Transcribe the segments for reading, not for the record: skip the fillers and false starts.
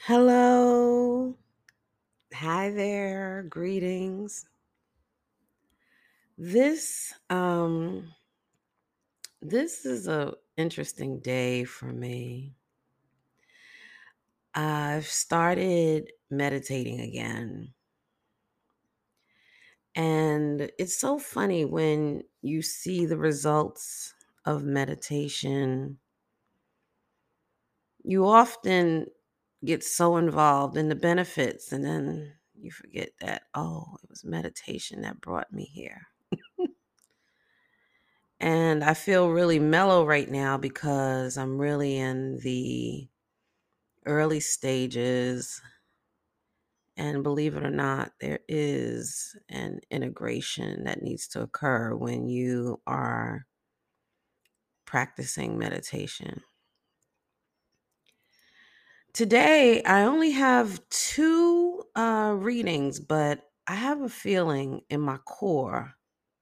Hello. Hi there. Greetings. This um this is a interesting day for me. I've started meditating again. And it's so funny when you see the results of meditation. You often get so involved in the benefits and then you forget that, oh, it was meditation that brought me here. And I feel really mellow right now because I'm really in the early stages. And believe it or not, there is an integration that needs to occur when you are practicing meditation. Today, I only have two readings, but I have a feeling in my core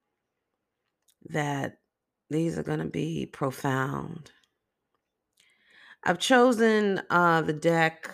that these are going to be profound. I've chosen the deck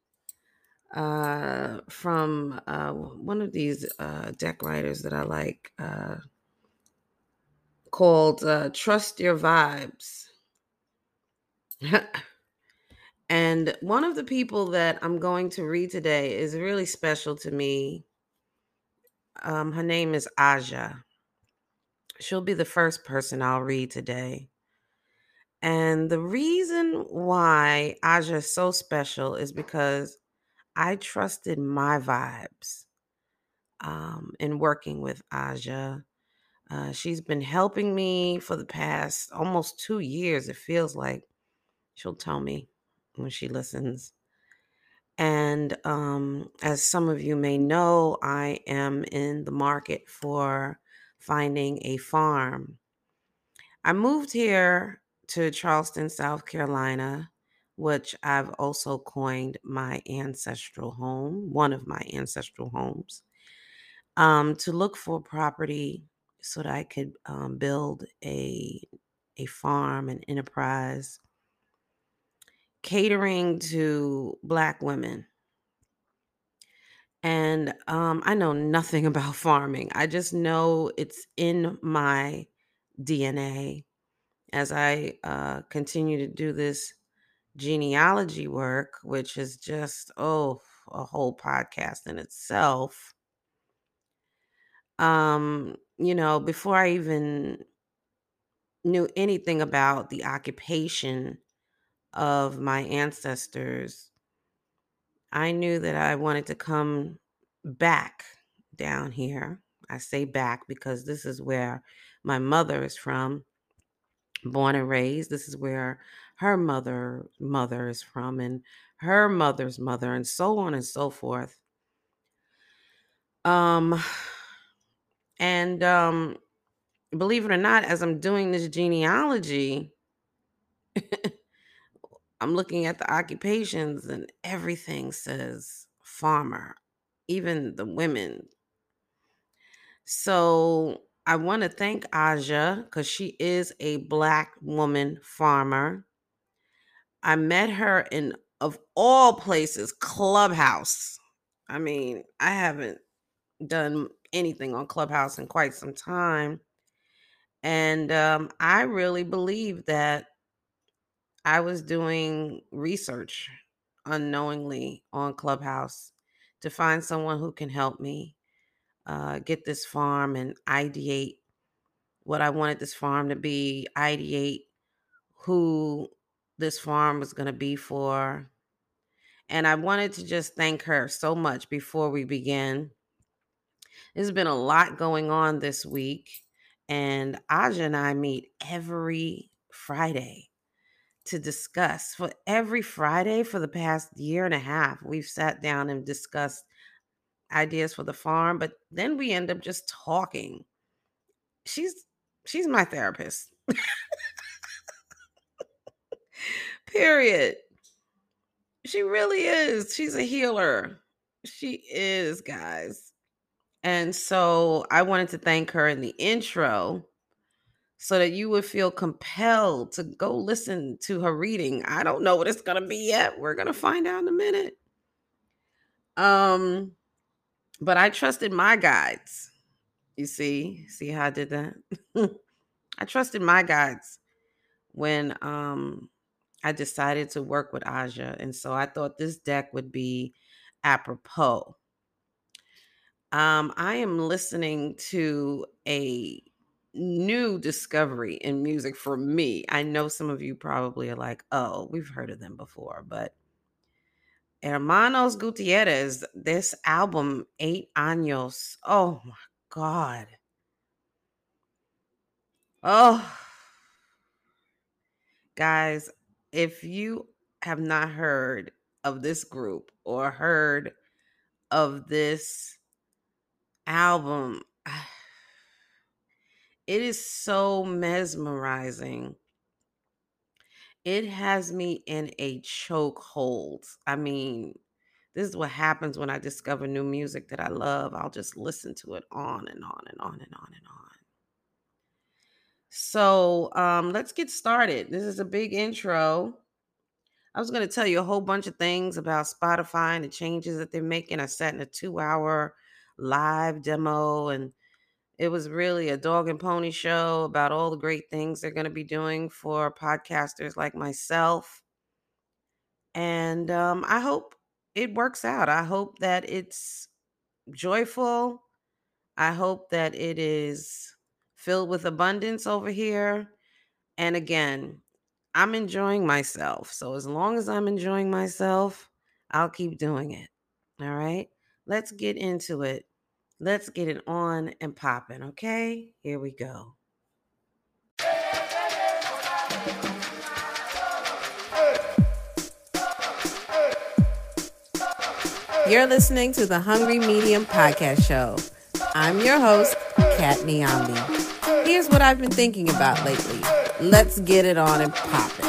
from one of these deck writers that I like called Trust Your Vibes. And one of the people that I'm going to read today is really special to me. Her name is Aja. She'll be the first person I'll read today. And the reason why Aja is so special is because I trusted my vibes in working with Aja. She's been helping me for the past almost 2 years. It feels like she'll tell me when she listens. And as some of you may know, I am in the market for finding a farm. I moved here to Charleston, South Carolina, which I've also coined my ancestral home, one of my ancestral homes, to look for property so that I could build a farm, an enterprise, catering to Black women. And I know nothing about farming. I just know it's in my DNA as I continue to do this genealogy work, which is just, a whole podcast in itself. Before I even knew anything about the occupation of my ancestors, I knew that I wanted to come back down here. I say back because this is where my mother is from, born and raised. This is where her mother is from, and her mother's mother, and so on and so forth. Um and believe it or not, as I'm doing this genealogy, I'm looking at the occupations and everything says farmer, even the women. So I want to thank Aja because she is a Black woman farmer. I met her in, of all places, Clubhouse. I mean, I haven't done anything on Clubhouse in quite some time. And I really believe that I was doing research unknowingly on Clubhouse to find someone who can help me get this farm and ideate what I wanted this farm to be, ideate who this farm was going to be for. And I wanted to just thank her so much before we begin. There's been a lot going on this week, and Aja and I meet every Friday to discuss. For every Friday for the past year and a half, we've sat down and discussed ideas for the farm, but then we end up just talking. She's she's my therapist. Period. She really is. She's a healer. She is, guys. And so I wanted to thank her in the intro so that you would feel compelled to go listen to her reading. I don't know what it's going to be yet. We're going to find out in a minute. Um, but I trusted my guides. You see how I did that? I trusted my guides when I decided to work with Aja, and so I thought this deck would be apropos. I am listening to a new discovery in music for me. I know some of you probably are like, "Oh, we've heard of them before," but Hermanos Gutierrez, this album, 8 Años. Oh my God. Oh, guys, if you have not heard of this group or heard of this album, it is so mesmerizing. It has me in a chokehold. I mean, this is what happens when I discover new music that I love. I'll just listen to it on and on and on and on and on. So let's get started. This is a big intro. I was going to tell you a whole bunch of things about Spotify and the changes that they're making. I sat in a 2 hour live demo, and it was really a dog and pony show about all the great things they're going to be doing for podcasters like myself. And I hope it works out. I hope that it's joyful. I hope that it is filled with abundance over here. And again, I'm enjoying myself. So as long as I'm enjoying myself, I'll keep doing it. All right. Let's get into it. Let's get it on and popping. Okay. Here we go. You're listening to the Hungry Medium Podcast Show. I'm your host, Kat Niambi. Here's what I've been thinking about lately. Let's get it on and popping.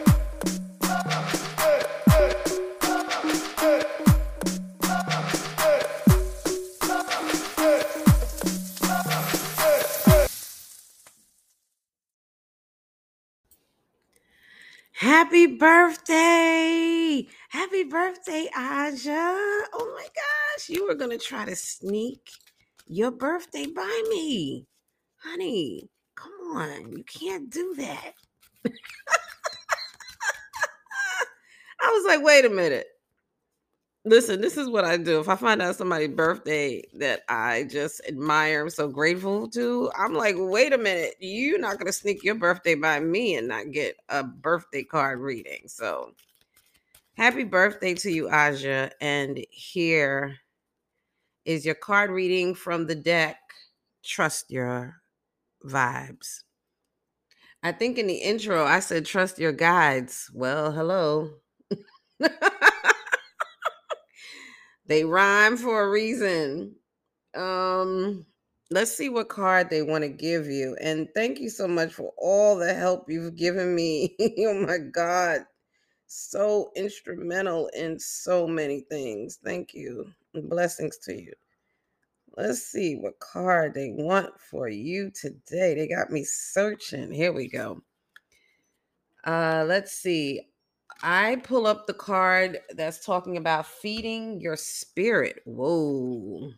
Happy birthday! Happy birthday, Aja! Oh my gosh, you were gonna try to sneak your birthday by me. Honey, come on, you can't do that. I was like, wait a minute. Listen, this is what I do. If I find out somebody's birthday that I just admire, I'm so grateful to, I'm like, wait a minute, you're not going to sneak your birthday by me and not get a birthday card reading. So happy birthday to you, Aja. And here is your card reading from the deck. Trust your vibes. I think in the intro, I said, trust your guides. Well, hello. They rhyme for a reason. Let's see what card they want to give you. And thank you so much for all the help you've given me. Oh my God. So instrumental in so many things. Thank you. Blessings to you. Let's see what card they want for you today. They got me searching. Here we go. Let's see. I pull up the card that's talking about feeding your spirit. Whoa.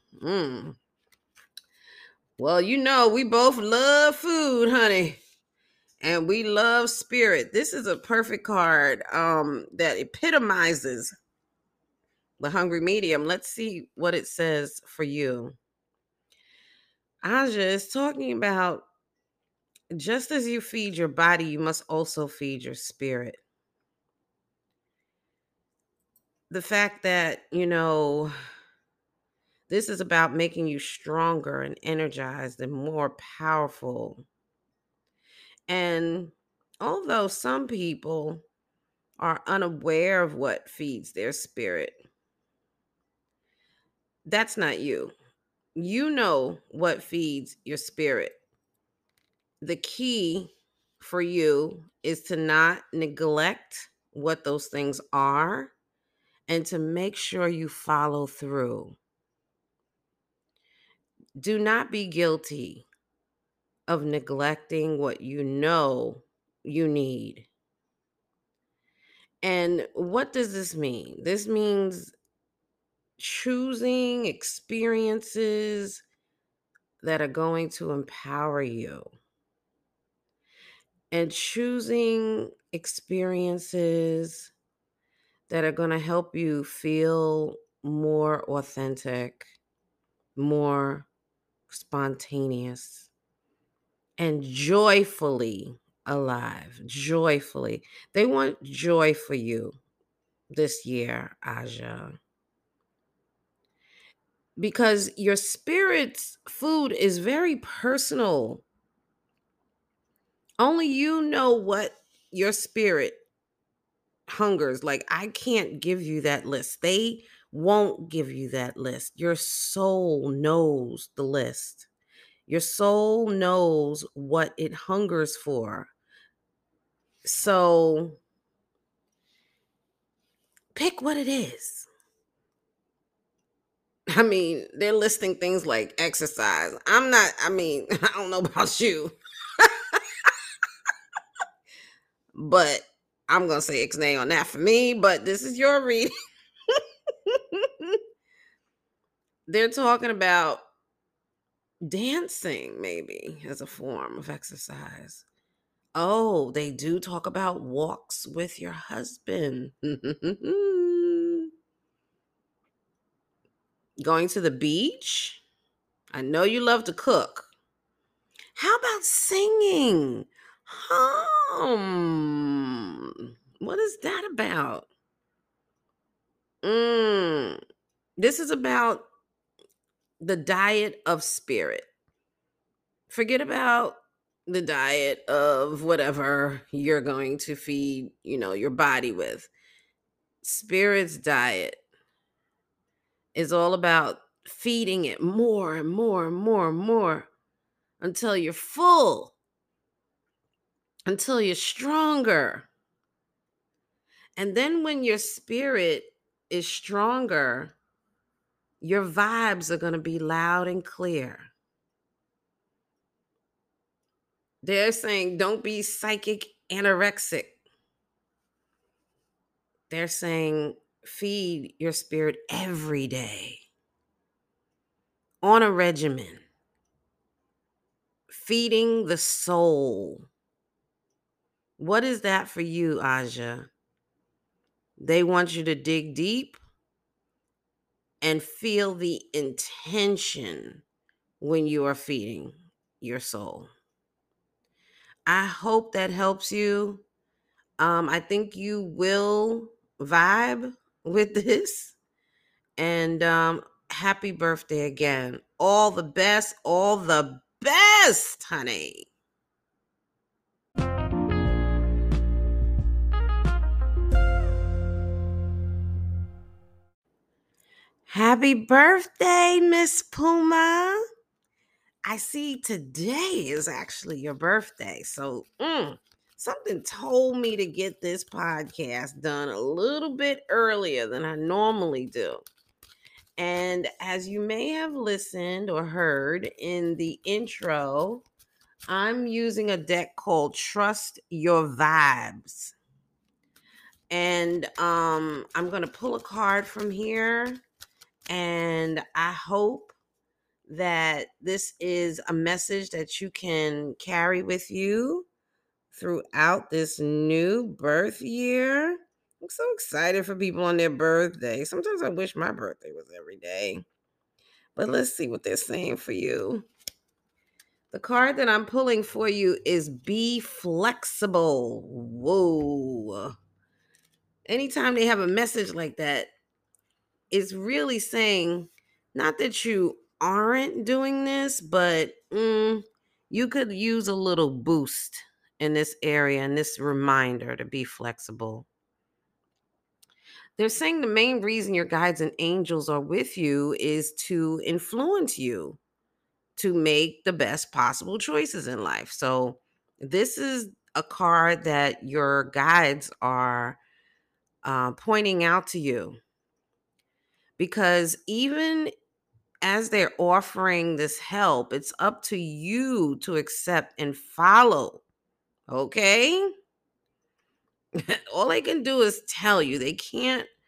Well, you know, we both love food, honey, and we love spirit. This is a perfect card that epitomizes the hungry medium. Let's see what it says for you. Aja is talking about just as you feed your body, you must also feed your spirit. The fact that, this is about making you stronger and energized and more powerful. And although some people are unaware of what feeds their spirit, that's not you. You know what feeds your spirit. The key for you is to not neglect what those things are and to make sure you follow through. Do not be guilty of neglecting what you know you need. And what does this mean? This means choosing experiences that are going to empower you and choosing experiences that are going to help you feel more authentic, more spontaneous, and joyfully alive. Joyfully. They want joy for you this year, Aja, because your spirit's food is very personal. Only you know what your spirit hungers. Like, I can't give you that list. They won't give you that list. Your soul knows the list. Your soul knows what it hungers for. So pick what it is. I mean, they're listing things like exercise. I don't know about you, but I'm going to say ixnay on that for me, but this is your reading. They're talking about dancing, maybe, as a form of exercise. Oh, they do talk about walks with your husband. Going to the beach. I know you love to cook. How about singing? What is that about? This is about the diet of spirit. Forget about the diet of whatever you're going to feed, your body with. Spirit's diet is all about feeding it more and more and more and more until you're full, until you're stronger. And then when your spirit is stronger, your vibes are going to be loud and clear. They're saying don't be psychic anorexic. They're saying feed your spirit every day on a regimen, feeding the soul. What is that for you, Aja? They want you to dig deep and feel the intention when you are feeding your soul. I hope that helps you. I think you will vibe with this. And happy birthday again. All the best, honey. Happy birthday, Miss Puma. I see today is actually your birthday. So something told me to get this podcast done a little bit earlier than I normally do. And as you may have listened or heard in the intro, I'm using a deck called Trust Your Vibes. And I'm going to pull a card from here. And I hope that this is a message that you can carry with you throughout this new birth year. I'm so excited for people on their birthday. Sometimes I wish my birthday was every day. But let's see what they're saying for you. The card that I'm pulling for you is Be Flexible. Whoa. Anytime they have a message like that, it's really saying not that you aren't doing this, but you could use a little boost in this area and this reminder to be flexible. They're saying the main reason your guides and angels are with you is to influence you to make the best possible choices in life. So this is a card that your guides are pointing out to you, because even as they're offering this help, it's up to you to accept and follow. Okay? All they can do is tell you. They can't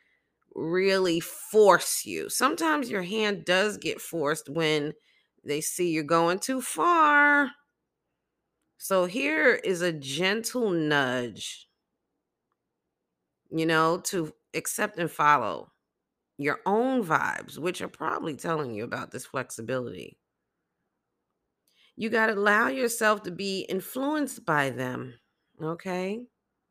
really force you. Sometimes your hand does get forced when they see you're going too far. So here is a gentle nudge, to accept and follow your own vibes, which are probably telling you about this flexibility. You got to allow yourself to be influenced by them. Okay.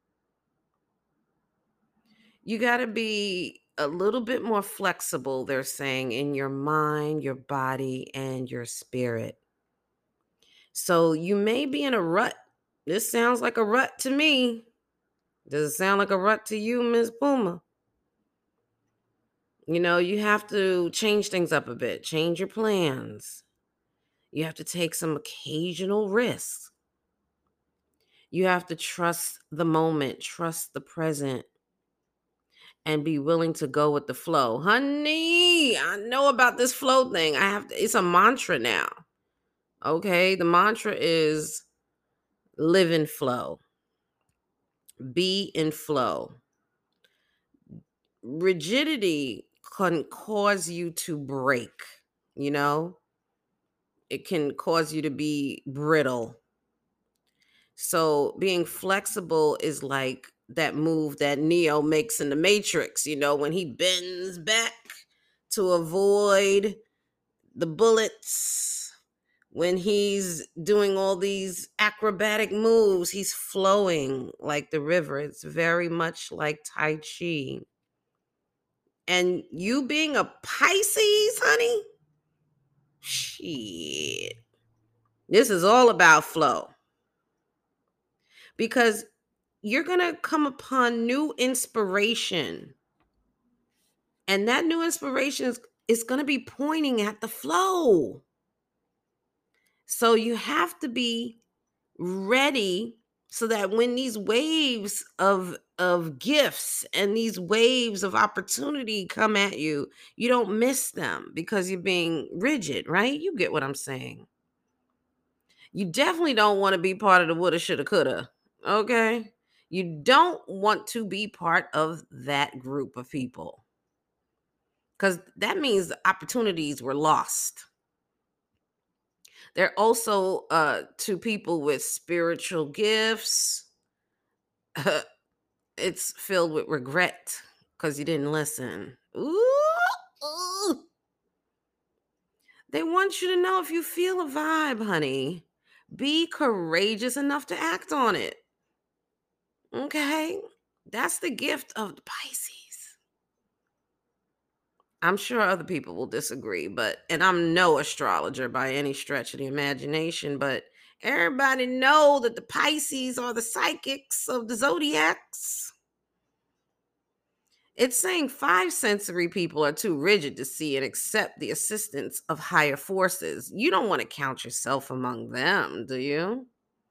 You got to be a little bit more flexible, they're saying, in your mind, your body, and your spirit. So you may be in a rut. This sounds like a rut to me. Does it sound like a rut to you, Ms. Puma? You have to change things up a bit, change your plans. You have to take some occasional risks. You have to trust the moment, trust the present, and be willing to go with the flow. Honey, I know about this flow thing. It's a mantra now. Okay? The mantra is live in flow. Be in flow. Rigidity can cause you to break, It can cause you to be brittle. So being flexible is like that move that Neo makes in the Matrix, when he bends back to avoid the bullets. When he's doing all these acrobatic moves, he's flowing like the river. It's very much like Tai Chi. And you being a Pisces, honey, shit. This is all about flow. Because you're going to come upon new inspiration. And that new inspiration is going to be pointing at the flow. So you have to be ready so that when these waves of gifts and these waves of opportunity come at you, you don't miss them because you're being rigid, right? You get what I'm saying. You definitely don't want to be part of the woulda, shoulda, coulda. Okay? You don't want to be part of that group of people because that means the opportunities were lost. They're also to people with spiritual gifts. It's filled with regret because you didn't listen. Ooh. They want you to know if you feel a vibe, honey, be courageous enough to act on it. Okay? That's the gift of the Pisces. I'm sure other people will disagree, and I'm no astrologer by any stretch of the imagination, but everybody know that the Pisces are the psychics of the zodiacs. It's saying 5 sensory people are too rigid to see and accept the assistance of higher forces. You don't want to count yourself among them, do you?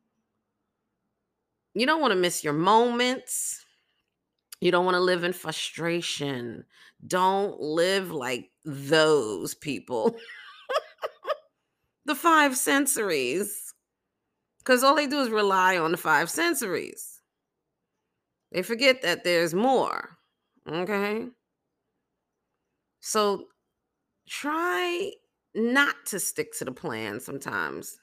You don't want to miss your moments. You don't want to live in frustration. Don't live like those people. The 5 sensories. Because all they do is rely on the 5 sensories. They forget that there's more. Okay? So try not to stick to the plan sometimes.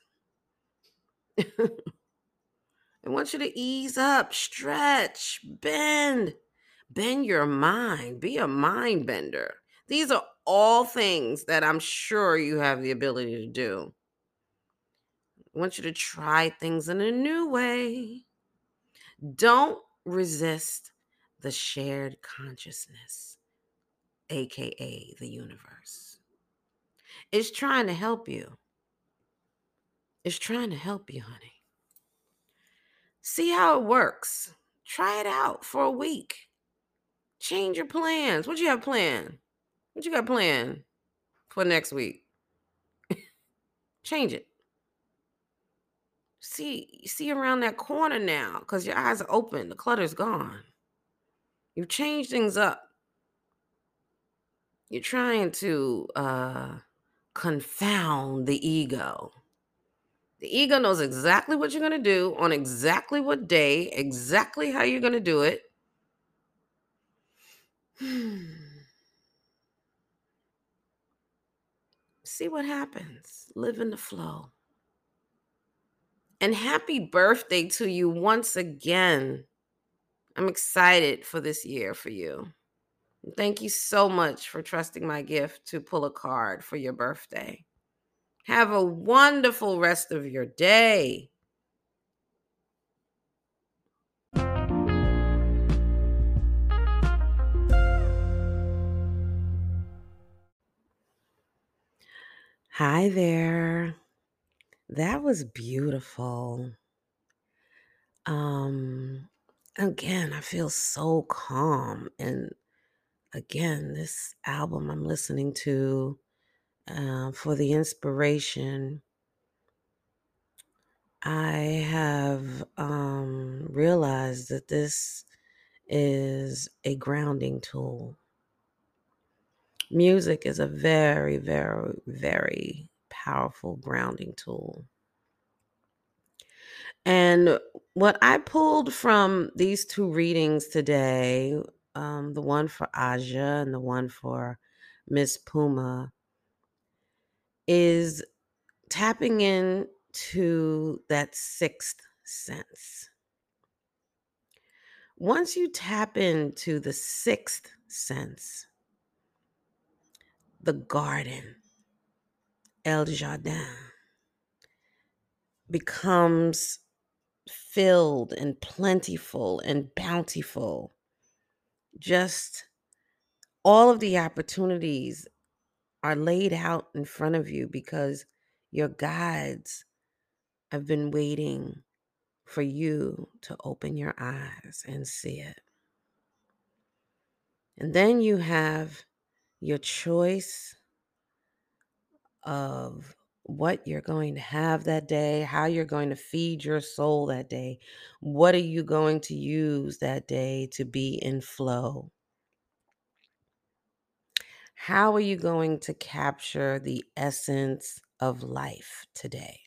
I want you to ease up, stretch, bend your mind, be a mind bender. These are all things that I'm sure you have the ability to do. I want you to try things in a new way. Don't resist the shared consciousness, aka the universe. It's trying to help you. It's trying to help you, honey. See how it works. Try it out for a week. Change your plans. What you have planned? What you got planned for next week? Change it. See around that corner now because your eyes are open. The clutter's gone. You've changed things up. You're trying to confound the ego. The ego knows exactly what you're going to do on exactly what day, exactly how you're going to do it. see what happens. Live in the flow. And happy birthday to you once again. I'm excited for this year for you. Thank you so much for trusting my gift to pull a card for your birthday. Have a wonderful rest of your day. Hi there. That was beautiful. Again, I feel so calm. And again, this album I'm listening to for the inspiration, I have realized that this is a grounding tool. Music is a very, very, very powerful grounding tool. And what I pulled from these two readings today, the one for Aja and the one for Miss Puma, is tapping into that sixth sense. Once you tap into the sixth sense, the garden, El Jardin, becomes filled and plentiful and bountiful. Just all of the opportunities are laid out in front of you because your guides have been waiting for you to open your eyes and see it. And then you have your choice of what you're going to have that day, how you're going to feed your soul that day. What are you going to use that day to be in flow? How are you going to capture the essence of life today?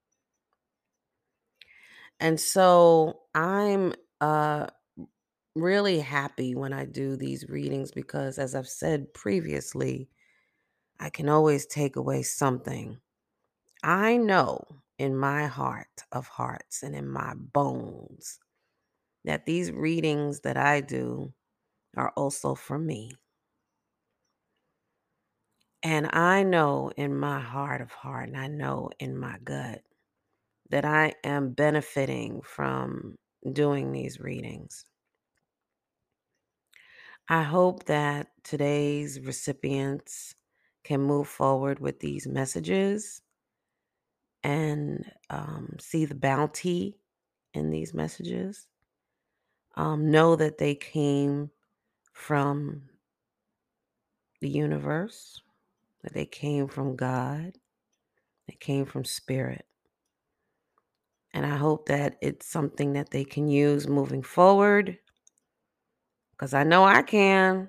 And so I'm really happy when I do these readings because, as I've said previously, I can always take away something. I know in my heart of hearts and in my bones that these readings that I do are also for me. And I know in my heart of heart, and I know in my gut, that I am benefiting from doing these readings. I hope that today's recipients can move forward with these messages and see the bounty in these messages. Know that they came from the universe, that they came from God, they came from spirit. And I hope that it's something that they can use moving forward, because I know I can.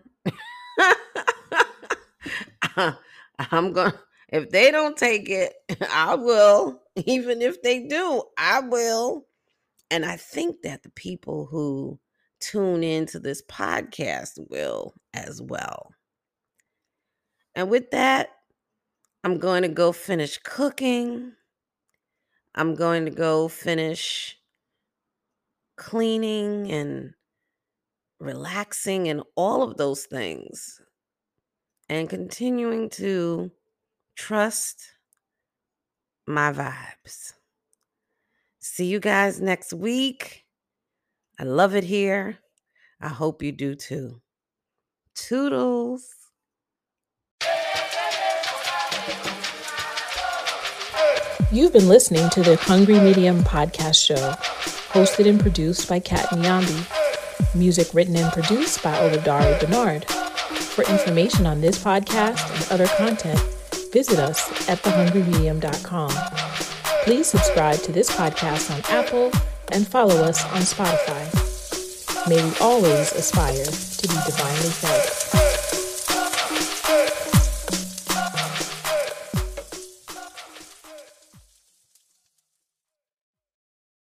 I'm going to, if they don't take it, I will. Even if they do, I will. And I think that the people who tune into this podcast will as well. And with that, I'm going to go finish cooking. I'm going to go finish cleaning and relaxing and all of those things. And continuing to trust my vibes. See you guys next week. I love it here. I hope you do too. Toodles. You've been listening to the Hungry Medium podcast show, hosted and produced by Kat Nyambi. Music written and produced by Oludare Bernard. For information on this podcast and other content, visit us at thehungrymedium.com. Please subscribe to this podcast on Apple and follow us on Spotify. May we always aspire to be divinely fed.